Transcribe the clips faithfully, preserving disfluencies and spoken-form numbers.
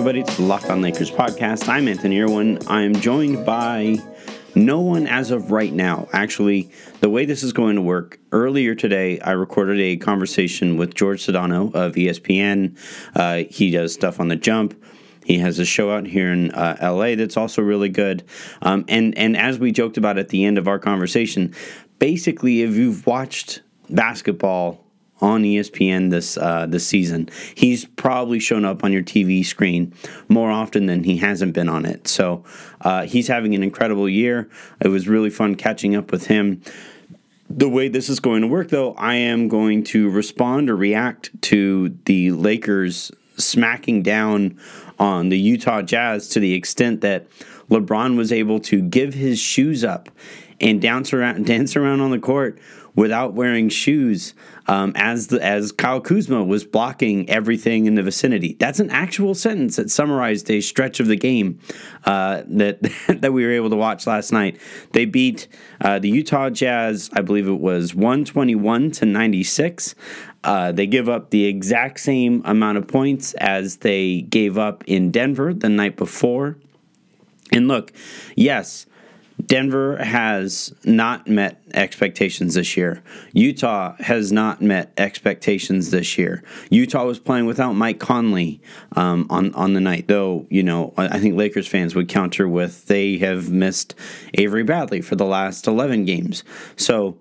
everybody, to the Locked On Lakers podcast. I'm Anthony Irwin. I'm joined by no one as of right now. Actually, the way this is going to work, earlier today, I recorded a conversation with George Sedano of E S P N. Uh, he does stuff on The Jump. He has a show out here in uh, L A that's also really good. Um, and, and as we joked about at the end of our conversation, basically, if you've watched basketball on E S P N this uh, this season, he's probably shown up on your T V screen more often than he hasn't been on it. So uh, he's having an incredible year. It was really fun catching up with him. The way this is going to work, though, I am going to respond or react to the Lakers smacking down on the Utah Jazz to the extent that LeBron was able to give his shoes up and dance around, dance around on the court without wearing shoes, um, as the, as Kyle Kuzma was blocking everything in the vicinity. That's an actual sentence that summarized a stretch of the game uh, that that we were able to watch last night. They beat uh, the Utah Jazz, I believe it was one twenty-one to ninety-six. Uh, they give up the exact same amount of points as they gave up in Denver the night before. And look, yes, Denver has not met expectations this year. Utah has not met expectations this year. Utah was playing without Mike Conley um, on, on the night, though, you know, I think Lakers fans would counter with they have missed Avery Bradley for the last eleven games. So,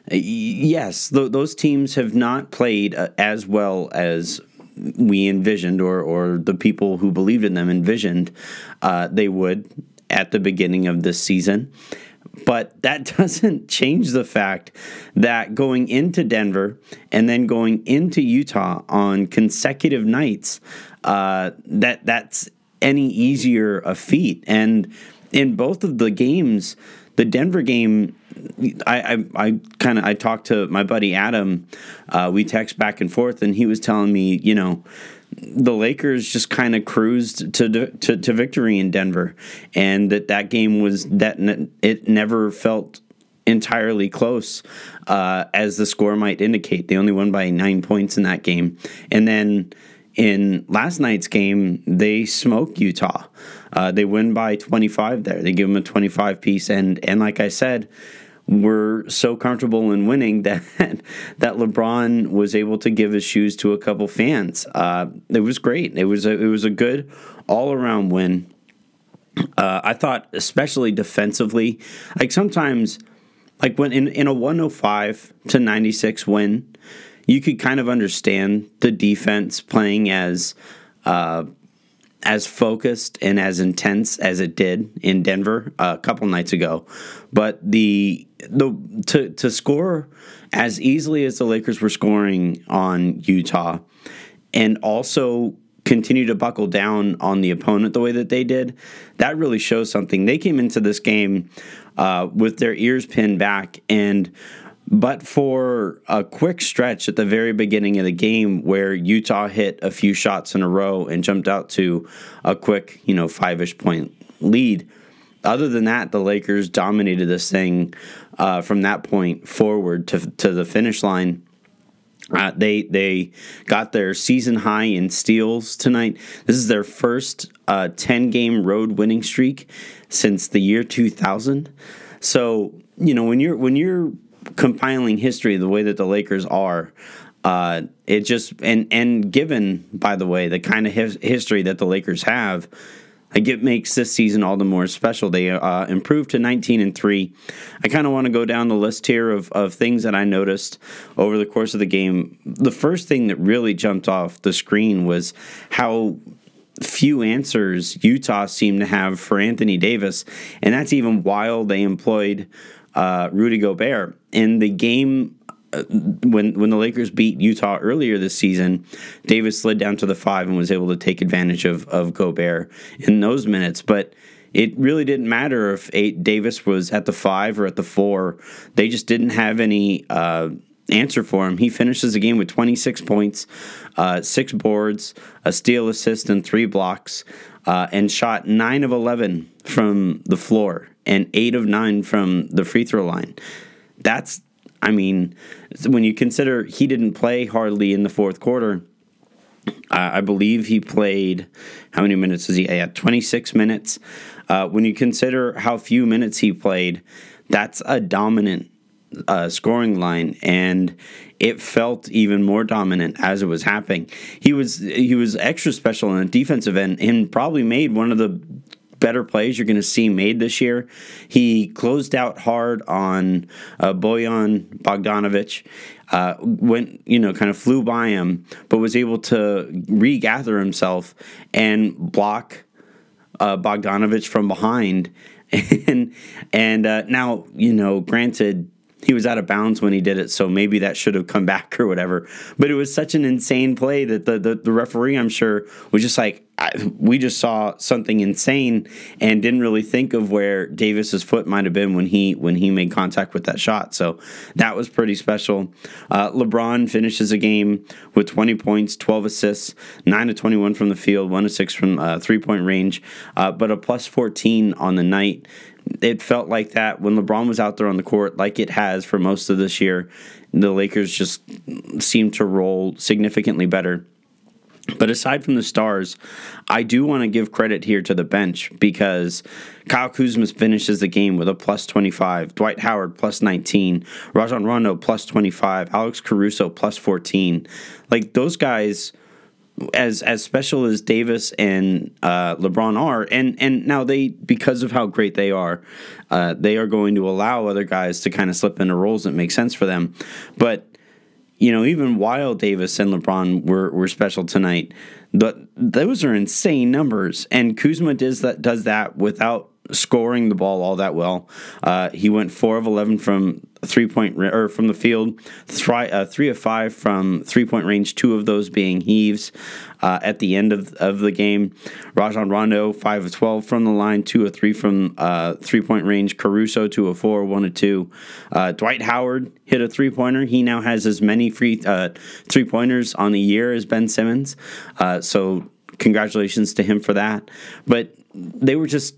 yes, th- those teams have not played uh, as well as we envisioned, or, or the people who believed in them envisioned uh, they would at the beginning of this season. But that doesn't change the fact that going into Denver and then going into Utah on consecutive nights, uh, that that's any easier a feat. And in both of the games, the Denver game, I I, I kind of I talked to my buddy Adam. Uh, we text back and forth, and he was telling me, you know, the Lakers just kind of cruised to, to to victory in Denver, and that that game was that ne- it never felt entirely close, uh, as the score might indicate. They only won by nine points in that game, and then in last night's game, they smoke Utah. Uh, they win by twenty-five there. They give them a twenty-five piece, and and like I said, we're so comfortable in winning that that LeBron was able to give his shoes to a couple fans. Uh, it was great. It was a, it was a good all around win. Uh, I thought, especially defensively, like sometimes, like when in, in a one oh five to ninety-six win, you could kind of understand the defense playing as uh, as focused and as intense as it did in Denver a couple nights ago. But the the to to score as easily as the Lakers were scoring on Utah, and also continue to buckle down on the opponent the way that they did, that really shows something. They came into this game uh, with their ears pinned back, and but for a quick stretch at the very beginning of the game where Utah hit a few shots in a row and jumped out to a quick, you know, five-ish point lead. Other than that, the Lakers dominated this thing uh, from that point forward to to the finish line. Uh, they they got their season high in steals tonight. This is their first uh, ten-game road winning streak since the year two thousand. So, you know, when you're when you're compiling history the way that the Lakers are, uh, it just and and given, by the way, the kind of his, history that the Lakers have, like, it makes this season all the more special. They uh, improved to nineteen and three. I kind of want to go down the list here of, of things that I noticed over the course of the game. The first thing that really jumped off the screen was how few answers Utah seemed to have for Anthony Davis, and that's even while they employed uh, Rudy Gobert. In the game uh, when when the Lakers beat Utah earlier this season, Davis slid down to the five and was able to take advantage of, of Gobert in those minutes. But it really didn't matter if eight, Davis was at the five or at the four. They just didn't have any uh, answer for him. He finishes the game with twenty-six points, uh, six boards, a steal, assist, and three blocks, uh, and shot nine of eleven from the floor and eight of nine from the free throw line. That's, I mean, when you consider he didn't play hardly in the fourth quarter, Uh, I believe he played, how many minutes is he? Yeah, twenty-six minutes. Uh, when you consider how few minutes he played, that's a dominant uh, scoring line, and it felt even more dominant as it was happening. He was he was extra special on the defensive end, and probably made one of the better plays you're going to see made this year. He closed out hard on uh, Bojan Bogdanovic. Uh, went, you know, kind of flew by him, but was able to regather himself and block uh, Bogdanovic from behind. And and uh, now, you know, granted, he was out of bounds when he did it, so maybe that should have come back or whatever. But it was such an insane play that the the, the referee, I'm sure, was just like, I, we just saw something insane and didn't really think of where Davis's foot might have been when he when he made contact with that shot. So that was pretty special. Uh, LeBron finishes a game with twenty points, twelve assists, nine to twenty-one from the field, one to six from uh, three-point range, uh, but a plus fourteen on the night. It felt like that when LeBron was out there on the court, like it has for most of this year. The Lakers just seemed to roll significantly better. But aside from the stars, I do want to give credit here to the bench, because Kyle Kuzma finishes the game with a plus twenty-five, Dwight Howard plus nineteen, Rajon Rondo plus twenty-five, Alex Caruso plus fourteen. Like, those guys, as as special as Davis and uh, LeBron are, and and now they, because of how great they are, uh, they are going to allow other guys to kind of slip into roles that make sense for them. But you know, even while Davis and LeBron were, were special tonight, but those are insane numbers. And Kuzma does that does that without scoring the ball all that well. Uh, he went four of eleven from three point or from the field, three, uh, three of five from three point range. Two of those being heaves uh, at the end of of the game. Rajon Rondo five of twelve from the line, two of three from uh, three point range. Caruso two of four, one of two. Uh, Dwight Howard hit a three pointer. He now has as many free uh, three pointers on the year as Ben Simmons. Uh, so congratulations to him for that. But they were just,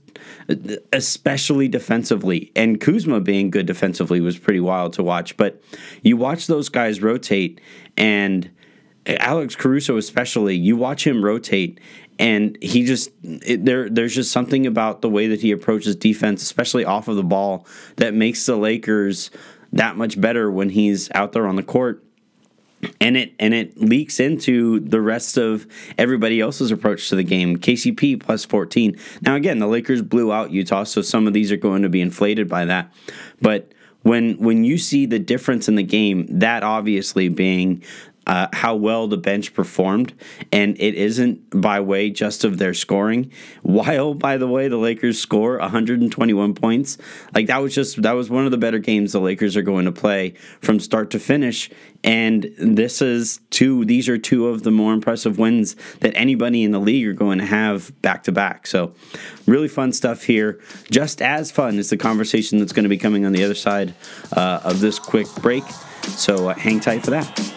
especially defensively, and Kuzma being good defensively was pretty wild to watch. But you watch those guys rotate, and Alex Caruso especially, you watch him rotate, and he just it, there. There's just something about the way that he approaches defense, especially off of the ball, that makes the Lakers that much better when he's out there on the court. And it and it leaks into the rest of everybody else's approach to the game. K C P plus fourteen. Now, again, the Lakers blew out Utah, so some of these are going to be inflated by that. But when when you see the difference in the game, that obviously being uh, how well the bench performed, and it isn't by way just of their scoring. While, by the way, the Lakers score one hundred twenty-one points, like that was just that was one of the better games the Lakers are going to play from start to finish. And this is two; these are two of the more impressive wins that anybody in the league are going to have back to back. So, really fun stuff here. Just as fun as the conversation that's going to be coming on the other side uh, of this quick break. So, uh, hang tight for that.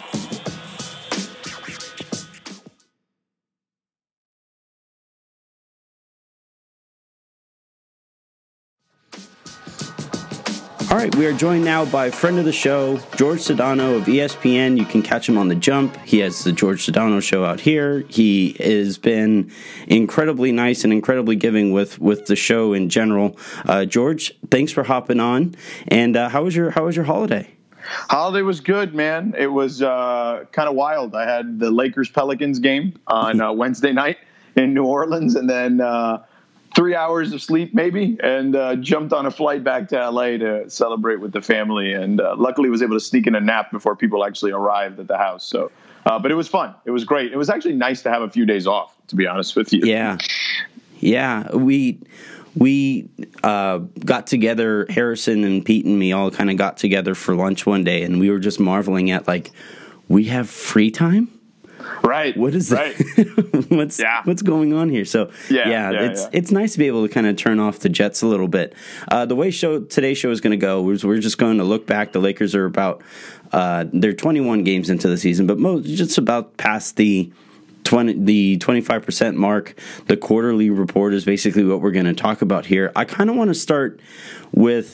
All right, we are joined now by friend of the show, George Sedano of E S P N. You can catch him on The Jump. He has the George Sedano Show out here. He has been incredibly nice and incredibly giving with, with the show in general. Uh, George, thanks for hopping on. And uh, how was your how was your holiday? Holiday was good, man. It was uh, kind of wild. I had the Lakers-Pelicans game on uh, Wednesday night in New Orleans, and then uh, three hours of sleep maybe, and uh, jumped on a flight back to L A to celebrate with the family, and uh, luckily was able to sneak in a nap before people actually arrived at the house. So, uh, but it was fun. It was great. It was actually nice to have a few days off, to be honest with you. Yeah. Yeah. We... We uh, got together, Harrison and Pete and me all kind of got together for lunch one day, and we were just marveling at, like, we have free time? Right. What is right. that? what's yeah. what's going on here? So yeah, yeah, yeah it's yeah. it's nice to be able to kind of turn off the Jets a little bit. Uh, the way show today's show is going to go is we're just going to look back. The Lakers are about uh, they're twenty-one games into the season, but most just about past the twenty the twenty-five percent mark. The quarterly report is basically what we're going to talk about here. I kind of want to start with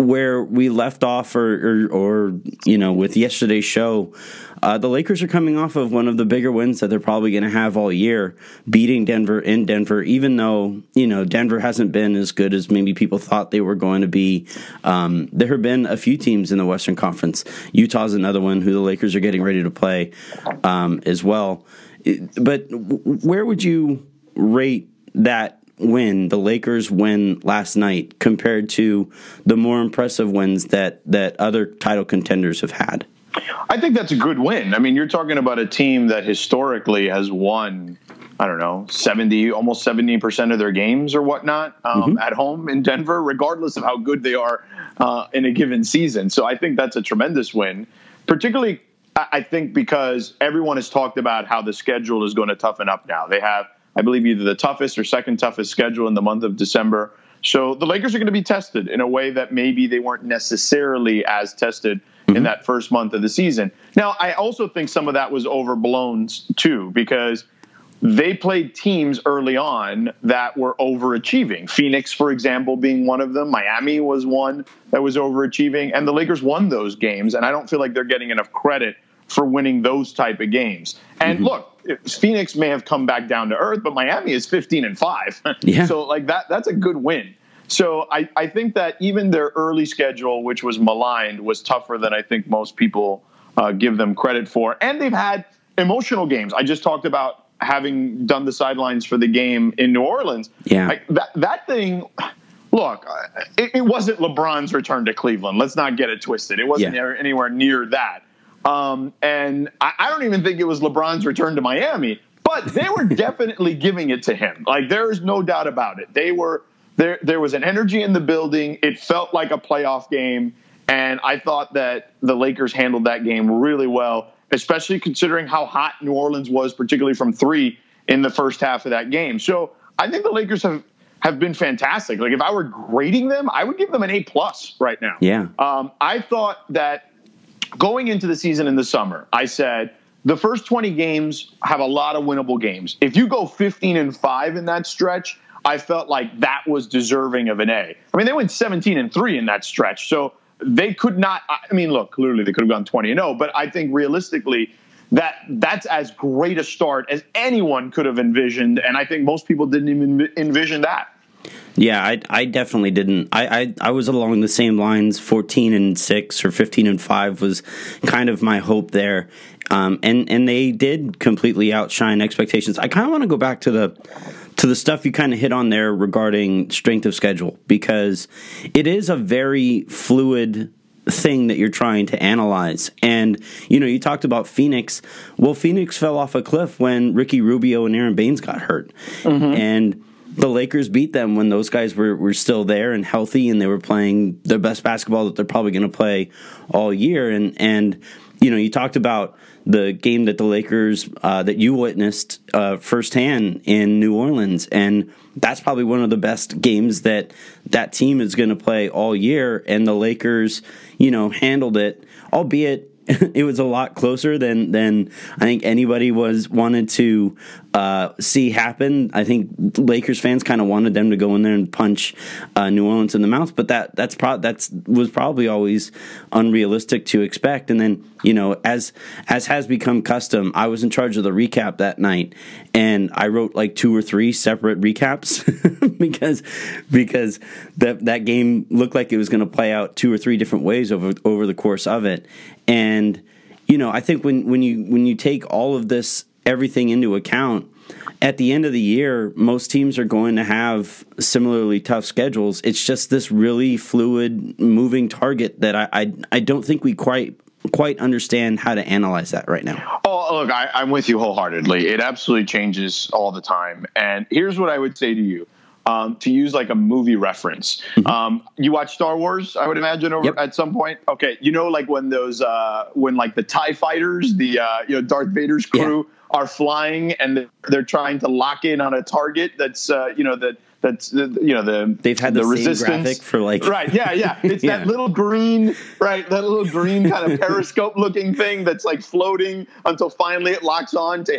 where we left off, or, or, or you know, with yesterday's show, uh, the Lakers are coming off of one of the bigger wins that they're probably going to have all year, beating Denver in Denver, even though, you know, Denver hasn't been as good as maybe people thought they were going to be. Um, there have been a few teams in the Western Conference. Utah's another one who the Lakers are getting ready to play um, as well. But where would you rate that win, the Lakers win last night, compared to the more impressive wins that, that other title contenders have had? I think that's a good win. I mean, you're talking about a team that historically has won, I don't know, seventy, almost seventy percent of their games or whatnot um, mm-hmm. at home in Denver, regardless of how good they are uh, in a given season. So I think that's a tremendous win, particularly, I think, because everyone has talked about how the schedule is going to toughen up now. They have, I believe, either the toughest or second toughest schedule in the month of December. So the Lakers are going to be tested in a way that maybe they weren't necessarily as tested mm-hmm. in that first month of the season. Now, I also think some of that was overblown too, because they played teams early on that were overachieving. Phoenix, for example, being one of them. Miami was one that was overachieving, and the Lakers won those games. And I don't feel like they're getting enough credit for winning those type of games. And mm-hmm. look, Phoenix may have come back down to earth, but Miami is fifteen and five. Yeah. So like that, that's a good win. So I, I think that even their early schedule, which was maligned, was tougher than I think most people uh, give them credit for. And they've had emotional games. I just talked about having done the sidelines for the game in New Orleans. Yeah. Like that, that thing, look, it, it wasn't LeBron's return to Cleveland. Let's not get it twisted. It wasn't yeah. anywhere near that. Um, and I, I don't even think it was LeBron's return to Miami, but they were definitely giving it to him. Like, there is no doubt about it. They were there. There was an energy in the building. It felt like a playoff game. And I thought that the Lakers handled that game really well, especially considering how hot New Orleans was, particularly from three in the first half of that game. So I think the Lakers have, have been fantastic. Like, if I were grading them, I would give them an A plus right now. Yeah. Um, I thought that going into the season in the summer, I said the first twenty games have a lot of winnable games. If you go fifteen and five in that stretch, I felt like that was deserving of an A. I mean, they went seventeen and three in that stretch. So they could not, I mean, look, clearly they could have gone twenty and oh, but I think realistically that that's as great a start as anyone could have envisioned. And I think most people didn't even envision that. Yeah, I, I definitely didn't. I, I, I was along the same lines. fourteen and six or fifteen and five was kind of my hope there. Um, and, and they did completely outshine expectations. I kind of want to go back to the to the stuff you kind of hit on there regarding strength of schedule, because it is a very fluid thing that you're trying to analyze. And, you know, you talked about Phoenix. Well, Phoenix fell off a cliff when Ricky Rubio and Aaron Baines got hurt. Mm-hmm. And the Lakers beat them when those guys were, were still there and healthy, and they were playing the best basketball that they're probably going to play all year. And, and you know, you talked about the game that the Lakers, uh, that you witnessed uh, firsthand in New Orleans, and that's probably one of the best games that that team is going to play all year. And the Lakers, you know, handled it, albeit it was a lot closer than than I think anybody was wanted to uh, see happen. I think Lakers fans kind of wanted them to go in there and punch uh, New Orleans in the mouth, but that that's pro- that's was probably always unrealistic to expect. And then, you know, as as has become custom, I was in charge of the recap that night, and I wrote like two or three separate recaps because because that that game looked like it was going to play out two or three different ways over over the course of it. And, you know, I think when, when you when you take all of this, everything into account, at the end of the year, most teams are going to have similarly tough schedules. It's just this really fluid, moving target that I I, I don't think we quite quite understand how to analyze that right now. Oh, look, I, I'm with you wholeheartedly. It absolutely changes all the time. And here's what I would say to you. Um, to use like a movie reference. Mm-hmm. Um, you watch Star Wars, I would imagine, over yep. at some point. Okay, you know, like when those, uh, when like the TIE fighters, the uh, you know Darth Vader's crew yeah. are flying and they're trying to lock in on a target that's uh, you know that that's you know the they've had the, the same resistance graphic for like right yeah yeah it's yeah. that little green right that little green kind of periscope looking thing that's like floating until finally it locks on to hit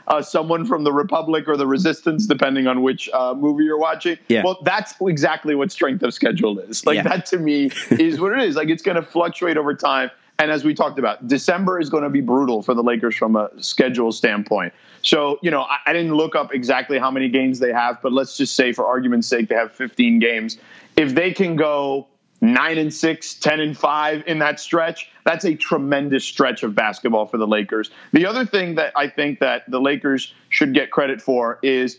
uh, someone from the Republic or the Resistance, depending on which uh, movie you're watching. Yeah. Well, that's exactly what strength of schedule is. Like yeah. that to me is what it is. Like it's going to fluctuate over time. And as we talked about, December is going to be brutal for the Lakers from a schedule standpoint. So, you know, I, I didn't look up exactly how many games they have, but let's just say for argument's sake, they have fifteen games. If they can go nine and six, ten and five in that stretch, that's a tremendous stretch of basketball for the Lakers. The other thing that I think that the Lakers should get credit for is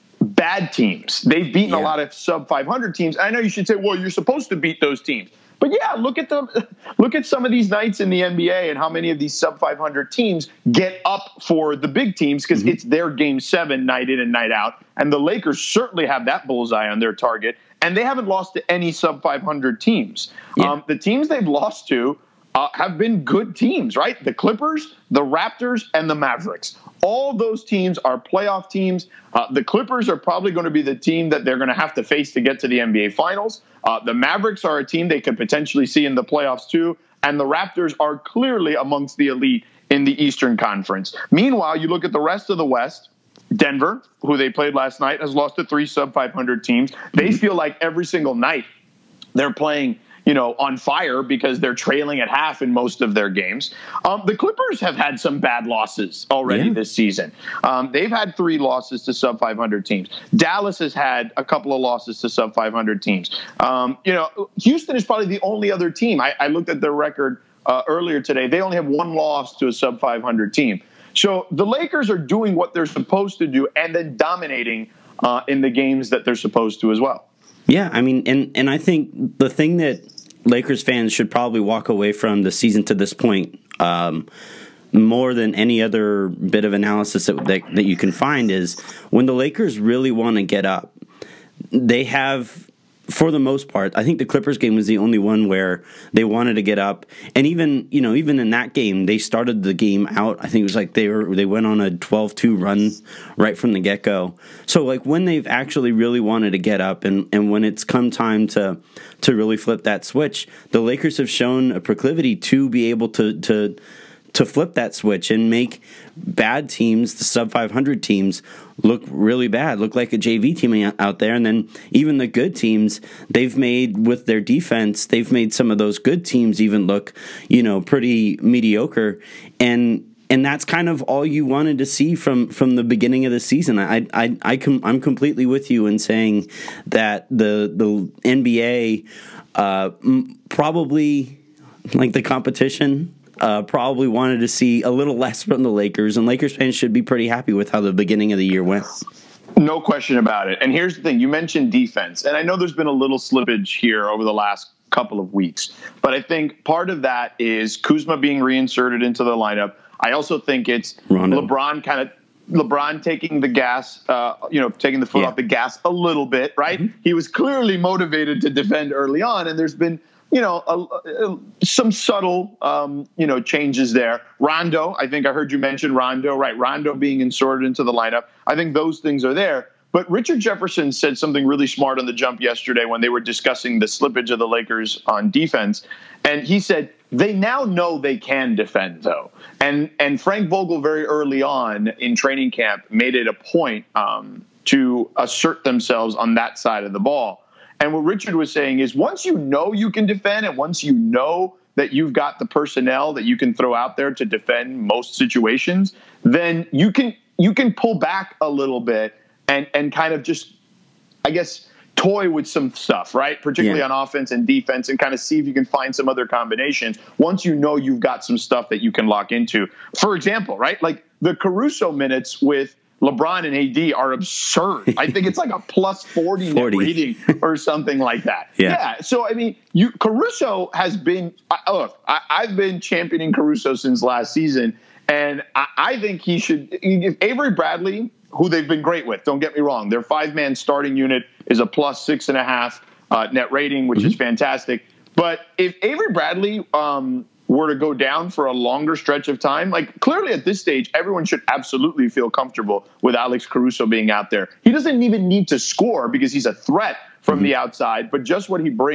bad teams. They've beaten yeah. a lot of sub five hundred teams. I know you should say, well, you're supposed to beat those teams. But yeah, look at the look at some of these nights in the N B A and how many of these sub five hundred teams get up for the big teams because mm-hmm. it's their game seven night in and night out. And the Lakers certainly have that bullseye on their target. And they haven't lost to any sub five hundred teams. Yeah. Um, the teams they've lost to uh, have been good teams, right? The Clippers, the Raptors, and the Mavericks. All those teams are playoff teams. Uh, the Clippers are probably going to be the team that they're going to have to face to get to the N B A Finals. Uh, the Mavericks are a team they could potentially see in the playoffs too. And the Raptors are clearly amongst the elite in the Eastern Conference. Meanwhile, you look at the rest of the West. Denver, who they played last night, has lost to three sub five hundred teams. They mm-hmm. feel like every single night they're playing, you know, on fire because they're trailing at half in most of their games. Um, the Clippers have had some bad losses already yeah. this season. Um, they've had three losses to sub five hundred teams. Dallas has had a couple of losses to sub five hundred teams. Um, you know, Houston is probably the only other team. I, I looked at their record uh, earlier today. They only have one loss to a sub five hundred team. So the Lakers are doing what they're supposed to do and then dominating uh, in the games that they're supposed to as well. Yeah, I mean, and, and I think the thing that Lakers fans should probably walk away from the season to this point, um, more than any other bit of analysis that, that that you can find, is when the Lakers really want to get up, they have, for the most part, I think the Clippers game was the only one where they wanted to get up, and even you know even in that game they started the game out. I think it was like they were they went on a twelve two run right from the get go. So like when they've actually really wanted to get up, and, and when it's come time to to really flip that switch, the Lakers have shown a proclivity to be able to to to flip that switch and make bad teams, the sub five hundred teams, look really bad, look like a J V team out there. And then even the good teams, they've made, with their defense, they've made some of those good teams even look, you know, pretty mediocre. And and that's kind of all you wanted to see from, from the beginning of the season. I I, I com- I'm completely with you in saying that the the N B A uh, probably, like the competition, Uh, probably wanted to see a little less from the Lakers, and Lakers fans should be pretty happy with how the beginning of the year went. No question about it. And here's the thing. You mentioned defense, and I know there's been a little slippage here over the last couple of weeks, but I think part of that is Kuzma being reinserted into the lineup. I also think it's Rondo. LeBron kind of LeBron taking the gas, uh, you know, taking the foot yeah. off the gas a little bit, right? Mm-hmm. He was clearly motivated to defend early on, and there's been You know, a, a, some subtle, um, you know, changes there. Rondo, I think I heard you mention Rondo, right? Rondo being inserted into the lineup. I think those things are there. But Richard Jefferson said something really smart on the jump yesterday when they were discussing the slippage of the Lakers on defense. And he said they now know they can defend, though. And and Frank Vogel very early on in training camp made it a point um, to assert themselves on that side of the ball. And what Richard was saying is once you know you can defend, and once you know that you've got the personnel that you can throw out there to defend most situations, then you can you can pull back a little bit and and kind of just, I guess, toy with some stuff, right? Particularly yeah. on offense and defense, and kind of see if you can find some other combinations once you know you've got some stuff that you can lock into. For example, right? Like the Caruso minutes with LeBron and A D are absurd. I think it's like a plus forty, forty. Net rating or something like that. Yeah. yeah. So, I mean, you Caruso has been – look, I, I've been championing Caruso since last season, and I, I think he should – if Avery Bradley, who they've been great with, don't get me wrong, their five-man starting unit is a plus six and a half uh, net rating, which mm-hmm. is fantastic. But if Avery Bradley um, – were to go down for a longer stretch of time, like clearly at this stage, everyone should absolutely feel comfortable with Alex Caruso being out there. He doesn't even need to score because he's a threat from mm-hmm. the outside, but just what he brings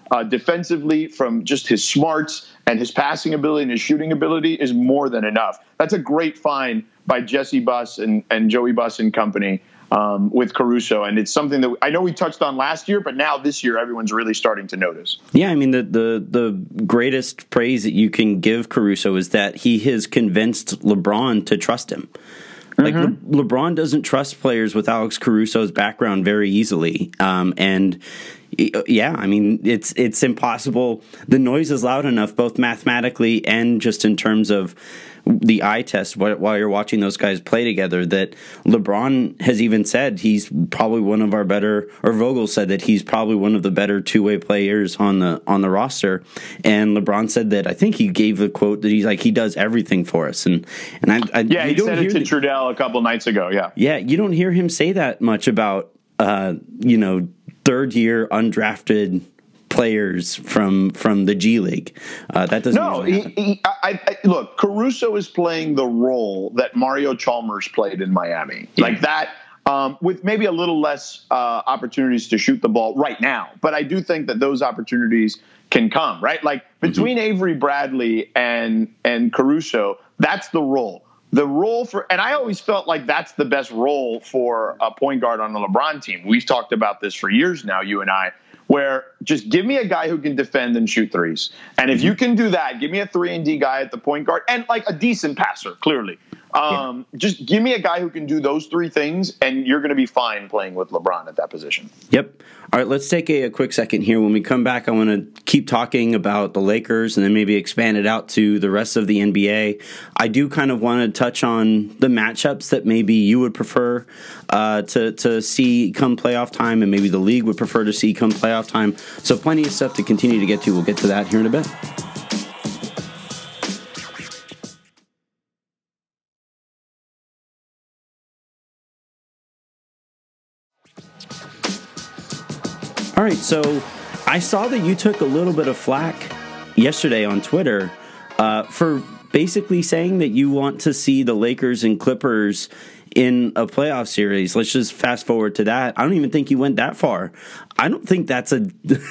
uh, defensively, from just his smarts and his passing ability and his shooting ability is more than enough. That's a great find by Jesse Buss and, and Joey Buss and company um, with Caruso. And it's something that I know we touched on last year, but now this year everyone's really starting to notice. Yeah, I mean, the, the, the greatest praise that you can give Caruso is that he has convinced LeBron to trust him. Like mm-hmm. Le- LeBron doesn't trust players with Alex Caruso's background very easily. Um, and yeah, I mean, it's it's impossible. The noise is loud enough, both mathematically and just in terms of the eye test while you're watching those guys play together, that LeBron has even said he's probably one of our better, or Vogel said that he's probably one of the better two-way players on the on the roster. And LeBron said that, I think he gave a quote that he's like, he does everything for us. And and I, I yeah, he said it to the, Trudell a couple nights ago. Yeah, yeah, you don't hear him say that much about uh, you know third year undrafted players from from the G League. Uh, that doesn't. No, he, he, I, I, look, Caruso is playing the role that Mario Chalmers played in Miami, yeah. like that, um, with maybe a little less uh, opportunities to shoot the ball right now. But I do think that those opportunities can come, right? Like between mm-hmm. Avery Bradley and and Caruso, that's the role. The role for, and I always felt like that's the best role for a point guard on the LeBron team. We've talked about this for years now, you and I, where just give me a guy who can defend and shoot threes. And if you can do that, give me a three and D guy at the point guard and like a decent passer, clearly. Um, yeah. Just give me a guy who can do those three things, and you're going to be fine playing with LeBron at that position. Yep. All right, let's take a, a quick second here. When we come back, I want to keep talking about the Lakers and then maybe expand it out to the rest of the N B A. I do kind of want to touch on the matchups that maybe you would prefer uh, to, to see come playoff time, and maybe the league would prefer to see come playoff time. So plenty of stuff to continue to get to. We'll get to that here in a bit. All right, so I saw that you took a little bit of flack yesterday on Twitter uh, for basically saying that you want to see the Lakers and Clippers in a playoff series. Let's just fast forward to that. I don't even think you went that far. I don't think that's a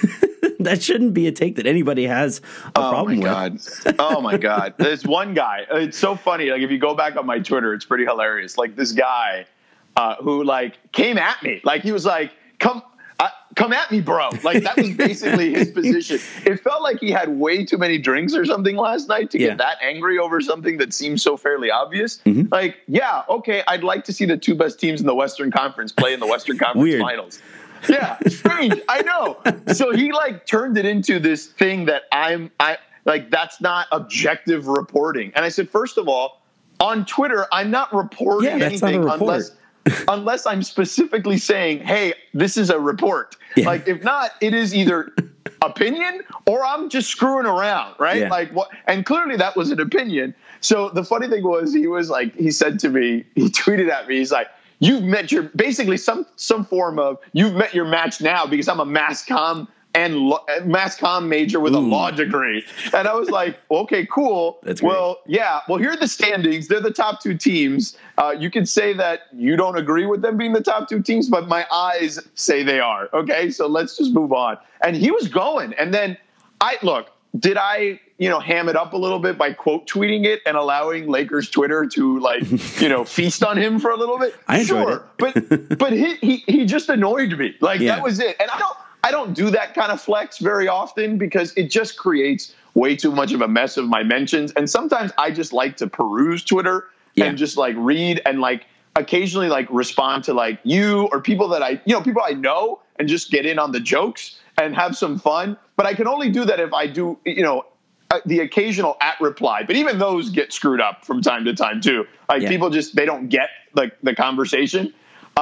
that shouldn't be a take that anybody has a oh problem my God. with. Oh my God. There's one guy. It's so funny. Like if you go back on my Twitter, it's pretty hilarious. Like this guy uh, who like came at me. Like he was like, come Uh, come at me, bro. Like that was basically his position. It felt like he had way too many drinks or something last night to yeah. get that angry over something that seems so fairly obvious. Mm-hmm. Like, yeah, okay, I'd like to see the two best teams in the Western Conference play in the Western Conference Weird. Finals. Yeah, strange. I know. So he like turned it into this thing that I'm, I like. That's not objective reporting. And I said, first of all, on Twitter, I'm not reporting yeah, that's anything not a report. unless. Unless I'm specifically saying, hey, this is a report. Yeah. Like, if not, it is either opinion or I'm just screwing around, right? Yeah. Like, what? And clearly that was an opinion. So the funny thing was, he was like, he said to me, he tweeted at me, he's like, you've met your, basically some some form of, you've met your match now because I'm a mass comm and lo- mass comm major with Ooh. a law degree. And I was like, okay, cool. That's well, yeah. Well, here are the standings. They're the top two teams. Uh, you can say that you don't agree with them being the top two teams, but my eyes say they are. Okay, so let's just move on. And he was going. And then I look, did I, you know, ham it up a little bit by quote tweeting it and allowing Lakers Twitter to like, you know, feast on him for a little bit? I enjoyed sure. it. but but he, he he just annoyed me. Like yeah. that was it. And I don't I don't do that kind of flex very often because it just creates way too much of a mess of my mentions. And sometimes I just like to peruse Twitter yeah. and just like read and like occasionally like respond to like you or people that I, you know, people I know and just get in on the jokes and have some fun. But I can only do that if I do, you know, the occasional at reply. But even those get screwed up from time to time too. Like yeah. people just, they don't get like the conversation.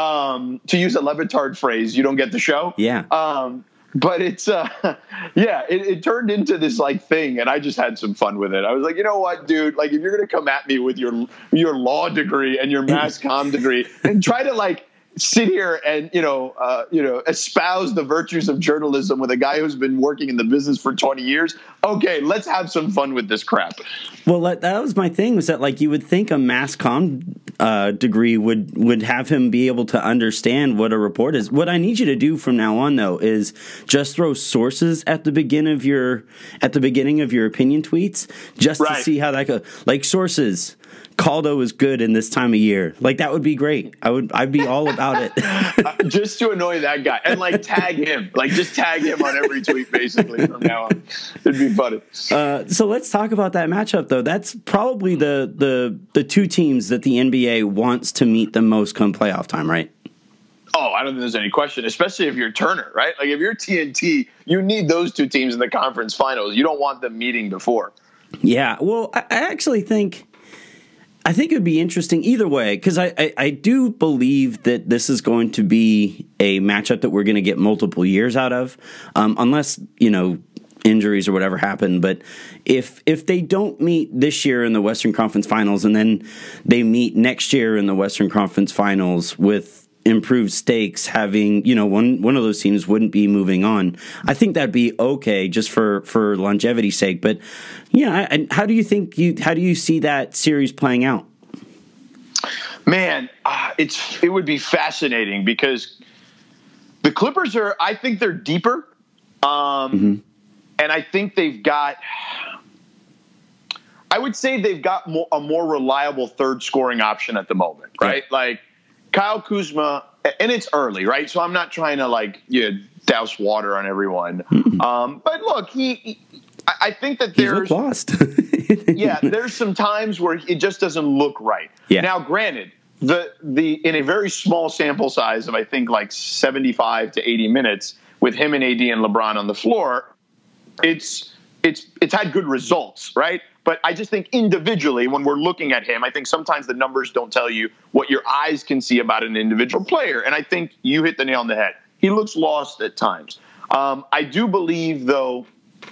Um, to use a Levitard phrase, you don't get the show. Yeah. Um, but it's, uh, yeah, it, it turned into this like thing, and I just had some fun with it. I was like, you know what, dude? Like, if you're gonna come at me with your your law degree and your mass comm degree, and try to like sit here and you know, uh, you know, espouse the virtues of journalism with a guy who's been working in the business for twenty years. Okay, let's have some fun with this crap. Well, that was my thing. Was that like you would think a mass comm uh, degree would would have him be able to understand what a report is. What I need you to do from now on, though, is just throw sources at the beginning of your at the beginning of your opinion tweets, just right. to see how that goes. Like sources. Caldo is good in this time of year. Like that would be great. I would. I'd be all about it. uh, just to annoy that guy and like tag him. Like just tag him on every tweet basically from now on. It'd be funny. Uh, so let's talk about that matchup though. That's probably the the the two teams that the N B A wants to meet the most come playoff time, right? Oh, I don't think there's any question, especially if you're Turner, right? Like if you're T N T, you need those two teams in the conference finals. You don't want them meeting before. Yeah. Well, I, I actually think. I think it would be interesting either way, because I, I, I do believe that this is going to be a matchup that we're going to get multiple years out of, um, unless, you know, injuries or whatever happen. But if if they don't meet this year in the Western Conference Finals and then they meet next year in the Western Conference Finals with improved stakes, having, you know, one one of those teams wouldn't be moving on, I think that'd be okay just for for longevity's sake. But yeah, and how do you think you how do you see that series playing out? Man, uh, it's it would be fascinating because the Clippers are, I think they're deeper, um, mm-hmm. and I think they've got. I would say they've got more, a more reliable third scoring option at the moment, right? Yeah. Like. Kyle Kuzma, and it's early, right? So I'm not trying to like you know, douse water on everyone. Mm-hmm. Um, but look, he, he, I think that there's lost. yeah, there's some times where it just doesn't look right. Yeah. Now, granted, the the in a very small sample size of I think like seventy-five to eighty minutes with him and A D and LeBron on the floor, it's it's it's had good results, right? But I just think individually, when we're looking at him, I think sometimes the numbers don't tell you what your eyes can see about an individual player. And I think you hit the nail on the head. He looks lost at times. Um, I do believe, though,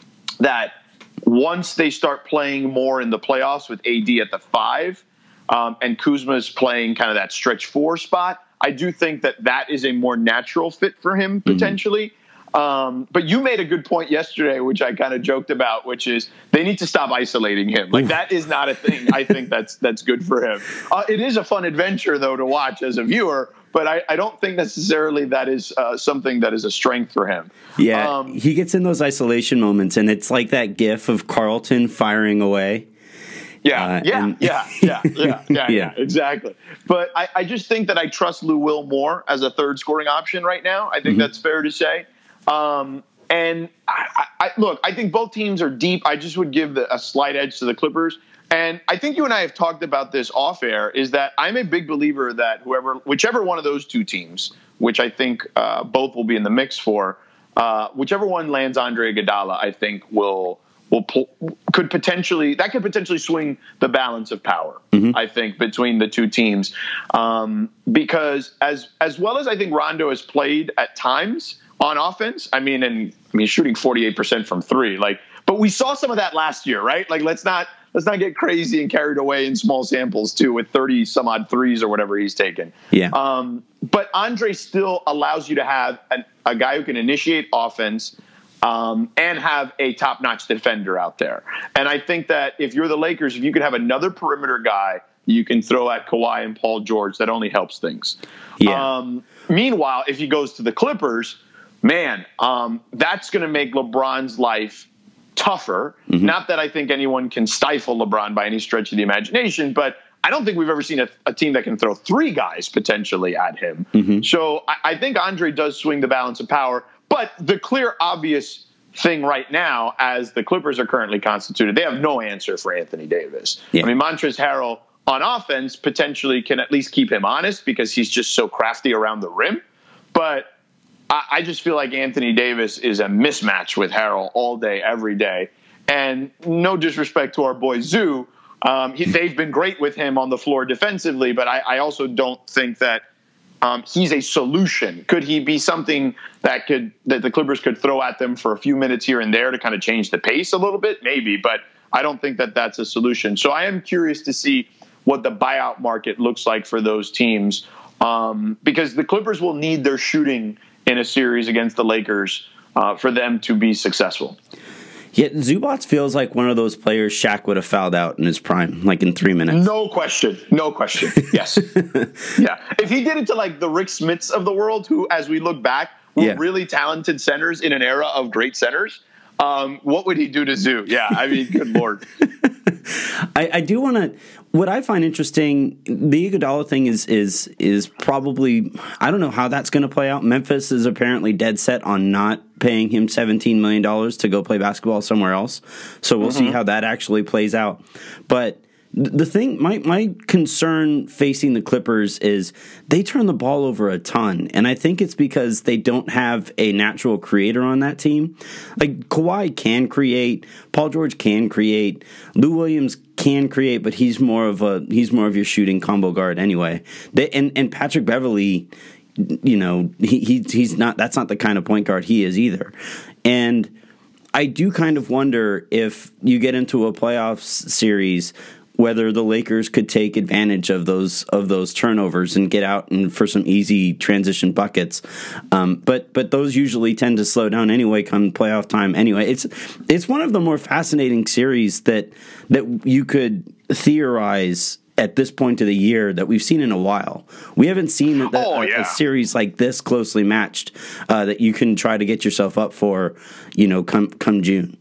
that once they start playing more in the playoffs with A D at the five um, and Kuzma's playing kind of that stretch four spot, I do think that that is a more natural fit for him potentially. Mm-hmm. Um, but you made a good point yesterday, which I kind of joked about, which is they need to stop isolating him. Like that is not a thing. I think that's that's good for him. Uh, it is a fun adventure, though, to watch as a viewer. But I, I don't think necessarily that is uh, something that is a strength for him. Yeah, um, he gets in those isolation moments, and it's like that gif of Carlton firing away. Yeah, uh, yeah, and- yeah, yeah, yeah, yeah, Yeah. yeah, exactly. But I, I just think that I trust Lou Will more as a third scoring option right now. I think Mm-hmm. that's fair to say. Um, and I, I, look, I think both teams are deep. I just would give the, a slight edge to the Clippers. And I think you and I have talked about this off air, is that I'm a big believer that whoever, whichever one of those two teams, which I think uh, both will be in the mix for, uh, whichever one lands Andre Iguodala, I think will will pull, could potentially that could potentially swing the balance of power. Mm-hmm. I think between the two teams, um, because as as well as I think Rondo has played at times on offense, I mean, and I mean shooting forty-eight percent from three, like, but we saw some of that last year, right? Like, let's not. Let's not get crazy and carried away in small samples, too, with thirty some odd threes or whatever he's taken. Yeah. Um, but Andre still allows you to have an, a guy who can initiate offense um, and have a top-notch defender out there. And I think that if you're the Lakers, if you could have another perimeter guy you can throw at Kawhi and Paul George, that only helps things. Yeah. Um, meanwhile, if he goes to the Clippers, man, um, that's going to make LeBron's life tougher. Mm-hmm. Not that I think anyone can stifle LeBron by any stretch of the imagination, but I don't think we've ever seen a, a team that can throw three guys potentially at him. Mm-hmm. So I, I think Andre does swing the balance of power. But the clear, obvious thing right now, as the Clippers are currently constituted, they have no answer for Anthony Davis. Yeah. I mean, Montrezl Harrell on offense potentially can at least keep him honest because he's just so crafty around the rim. But I just feel like Anthony Davis is a mismatch with Harrell all day, every day. And no disrespect to our boy Zoo. Um, he, they've been great with him on the floor defensively, but I, I also don't think that um, he's a solution. Could he be something that could that the Clippers could throw at them for a few minutes here and there to kind of change the pace a little bit? Maybe, but I don't think that that's a solution. So I am curious to see what the buyout market looks like for those teams um, because the Clippers will need their shooting in a series against the Lakers uh, for them to be successful. Yet Zubats feels like one of those players Shaq would have fouled out in his prime, like in three minutes. No question. No question. Yes. Yeah. If he did it to like the Rick Smiths of the world, who, as we look back, were yeah. really talented centers in an era of great centers, um, what would he do to Zoo? Yeah. I mean, good Lord. I, I do want to. What I find interesting, the Iguodala thing is is is probably, I don't know how that's going to play out. Memphis is apparently dead set on not paying him seventeen million dollars to go play basketball somewhere else. So we'll mm-hmm. see how that actually plays out. But the thing, my my concern facing the Clippers is they turn the ball over a ton, and I think it's because they don't have a natural creator on that team. Like Kawhi can create, Paul George can create, Lou Williams can create, but he's more of a he's more of your shooting combo guard anyway. They, and and Patrick Beverley, you know, he, he he's not that's not the kind of point guard he is either, and I do kind of wonder if you get into a playoffs series, whether the Lakers could take advantage of those of those turnovers and get out and for some easy transition buckets. Um, but but those usually tend to slow down anyway come playoff time anyway. It's it's one of the more fascinating series that that you could theorize at this point of the year that we've seen in a while. We haven't seen a, oh, a, yeah. a series like this closely matched uh, that you can try to get yourself up for, you know, come come June.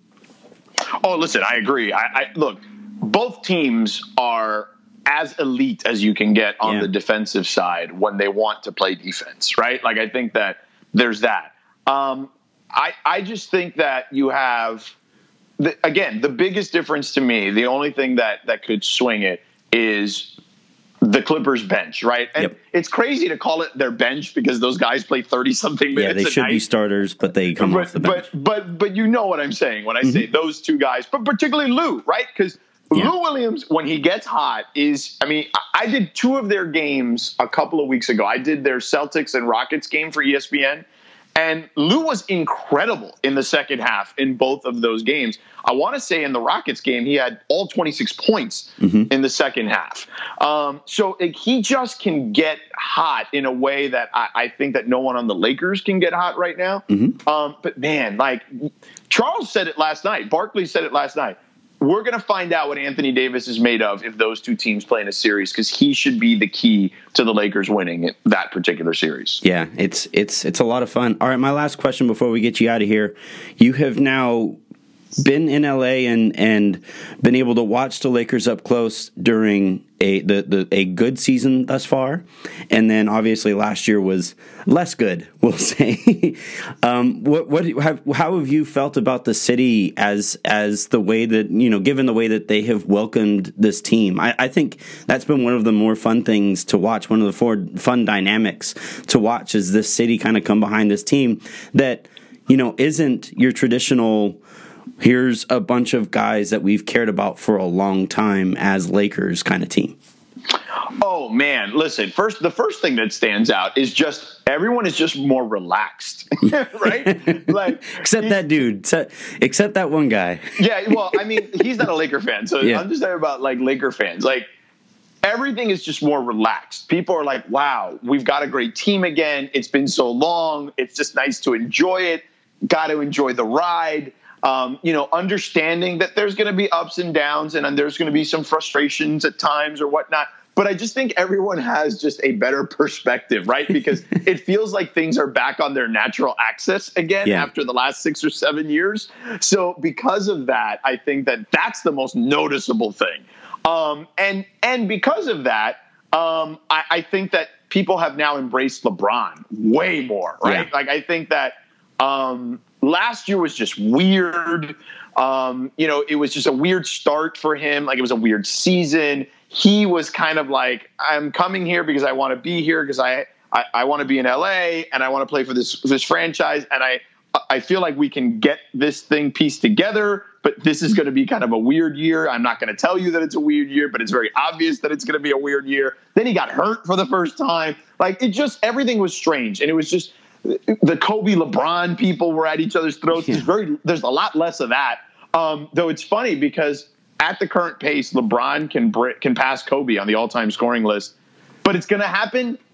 Oh, listen, I agree. I, I look. Both teams are as elite as you can get on yeah. the defensive side when they want to play defense, right? Like, I think that there's that. Um, I, I just think that you have, the, again, the biggest difference to me, the only thing that, that could swing it is the Clippers bench, right? And yep. it's crazy to call it their bench because those guys play thirty-something minutes Yeah, they a should night. be starters, but they come but, off the bench. But, but, but you know what I'm saying when I mm-hmm. say those two guys, but particularly Lou, right? Because Yeah. Lou Williams, when he gets hot, is, I mean, I did two of their games a couple of weeks ago. I did their Celtics and Rockets game for E S P N, and Lou was incredible in the second half in both of those games. I want to say in the Rockets game, he had all twenty-six points mm-hmm. in the second half. Um, so like, he just can get hot in a way that I, I think that no one on the Lakers can get hot right now. Mm-hmm. Um, but man, like Charles said it last night. Barkley said it last night. We're going to find out what Anthony Davis is made of if those two teams play in a series, because he should be the key to the Lakers winning that particular series. Yeah, it's it's it's a lot of fun. All right, my last question before we get you out of here. You have now been in L A and and been able to watch the Lakers up close during a the, the a good season thus far, and then obviously last year was less good, we'll say. um, what what have, how have you felt about the city as as the way that, you know, given the way that they have welcomed this team? I, I think that's been one of the more fun things to watch. One of the four fun dynamics to watch is this city kind of come behind this team that, you know, isn't your traditional, here's a bunch of guys that we've cared about for a long time as Lakers kind of team. Oh man, listen, first, the first thing that stands out is just everyone is just more relaxed, right? Like, except that dude, except that one guy. Yeah. Well, I mean, he's not a Laker fan. So yeah. I'm just talking about like Laker fans. Like, everything is just more relaxed. People are like, wow, we've got a great team again. It's been so long. It's just nice to enjoy it. Got to enjoy the ride. Um, you know, understanding that there's going to be ups and downs and, and there's going to be some frustrations at times or whatnot. But I just think everyone has just a better perspective, right? Because it feels like things are back on their natural axis again yeah. after the last six or seven years. So because of that, I think that that's the most noticeable thing. Um, and and because of that, um, I, I think that people have now embraced LeBron way more, right? Yeah. Like, I think that um, last year was just weird. Um, you know, it was just a weird start for him. Like, it was a weird season. He was kind of like, I'm coming here because I want to be here because I, I, I want to be in L A and I want to play for this this franchise. And I I feel like we can get this thing pieced together, but this is going to be kind of a weird year. I'm not going to tell you that it's a weird year, but it's very obvious that it's going to be a weird year. Then he got hurt for the first time. Like, it just, everything was strange. And it was just, the Kobe LeBron people were at each other's throats. Yeah. There's very, there's a lot less of that. Um, though it's funny because at the current pace, LeBron can can pass Kobe on the all-time scoring list, but it's going to happen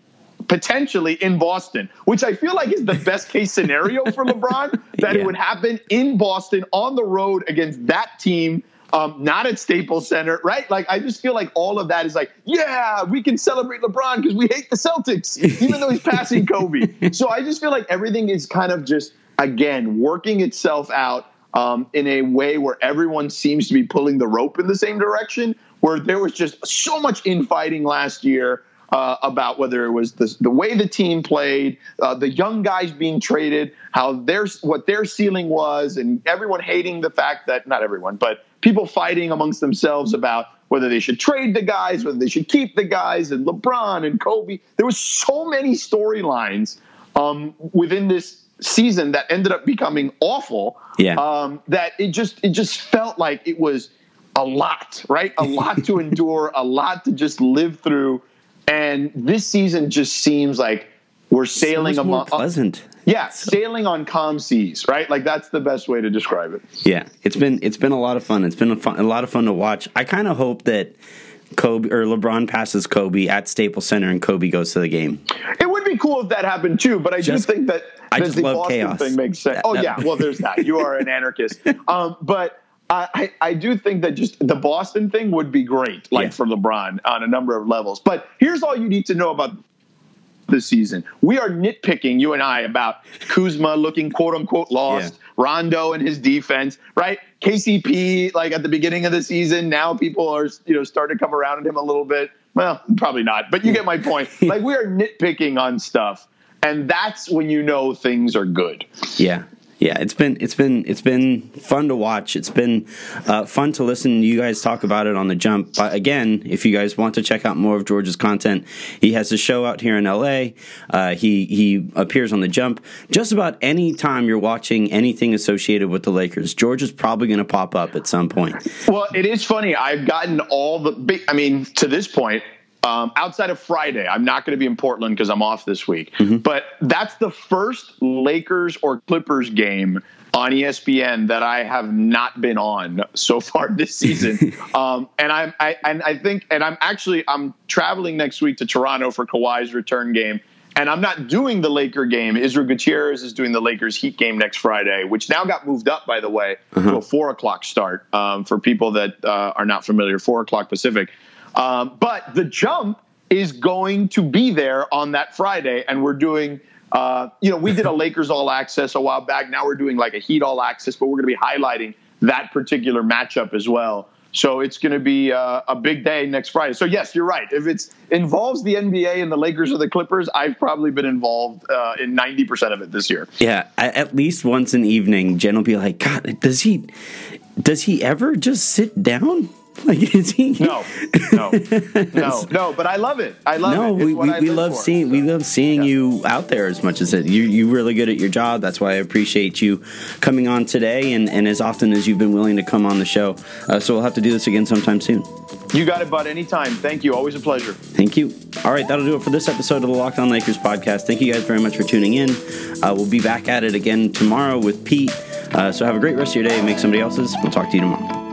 potentially in Boston, which I feel like is the best case scenario for LeBron, that yeah. it would happen in Boston on the road against that team, um, not at Staples Center, right? Like, I just feel like all of that is like, yeah, we can celebrate LeBron because we hate the Celtics, even though he's passing Kobe. So I just feel like everything is kind of just, again, working itself out um, in a way where everyone seems to be pulling the rope in the same direction, where there was just so much infighting last year. Uh, about whether it was the, the way the team played, uh, the young guys being traded, how their what their ceiling was, and everyone hating the fact that, not everyone, but people fighting amongst themselves about whether they should trade the guys, whether they should keep the guys, and LeBron and Kobe. There was so many storylines um, within this season that ended up becoming awful. Yeah. Um, that it just it just felt like it was a lot, right? A lot to endure, a lot to just live through. And this season just seems like we're sailing so much more among, pleasant. Uh, yeah, so. sailing on calm seas, right? Like, that's the best way to describe it. Yeah, it's been it's been a lot of fun. It's been a, fun, a lot of fun to watch. I kind of hope that Kobe or LeBron passes Kobe at Staples Center and Kobe goes to the game. It would be cool if that happened too, but I just, do think that, I that just the love Boston chaos. thing makes sense. That, oh that, yeah, well there's that. You are an anarchist, um, but. I, I do think that just the Boston thing would be great, like yeah. for LeBron on a number of levels. But here's all you need to know about this season. We are nitpicking, you and I, about Kuzma looking quote unquote lost, yeah. Rondo and his defense, right? K C P, like at the beginning of the season, now people are, you know, starting to come around at him a little bit. Well, probably not, but you get my point. Like, we are nitpicking on stuff, and that's when you know things are good. Yeah. Yeah, it's been it's been it's been fun to watch. It's been uh, fun to listen to you guys talk about it on The Jump. But again, if you guys want to check out more of George's content, he has a show out here in L A. Uh, he he appears on The Jump just about any time you're watching anything associated with the Lakers. George is probably going to pop up at some point. Well, it is funny. I've gotten all the big. I mean, to this point. Um, outside of Friday, I'm not going to be in Portland because I'm off this week. Mm-hmm. But that's the first Lakers or Clippers game on E S P N that I have not been on so far this season. um, and I'm, I, and I think, and I'm actually, I'm traveling next week to Toronto for Kawhi's return game. And I'm not doing the Laker game. Israel Gutierrez is doing the Lakers Heat game next Friday, which now got moved up, by the way, uh-huh. to a four o'clock start. Um, for people that uh, are not familiar, four o'clock Pacific. Um, but The Jump is going to be there on that Friday, and we're doing, uh, you know, we did a Lakers All Access a while back. Now we're doing like a Heat All Access, but we're going to be highlighting that particular matchup as well. So it's going to be uh, a big day next Friday. So yes, you're right. If it involves the N B A and the Lakers or the Clippers, I've probably been involved uh, in ninety percent of it this year. Yeah, at least once an evening, Jen will be like, God, does he, does he ever just sit down? Like, is he? No, no, no, no. But I love it. I love no, it. It's we, what we, I we live love for. seeing So, we love seeing yeah. you out there as much as it. You you really good at your job. That's why I appreciate you coming on today and, and as often as you've been willing to come on the show. Uh, so we'll have to do this again sometime soon. You got it, bud. Anytime. Thank you. Always a pleasure. Thank you. All right, that'll do it for this episode of the Locked On Lakers podcast. Thank you guys very much for tuning in. Uh, we'll be back at it again tomorrow with Pete. Uh, so have a great rest of your day and make somebody else's. We'll talk to you tomorrow.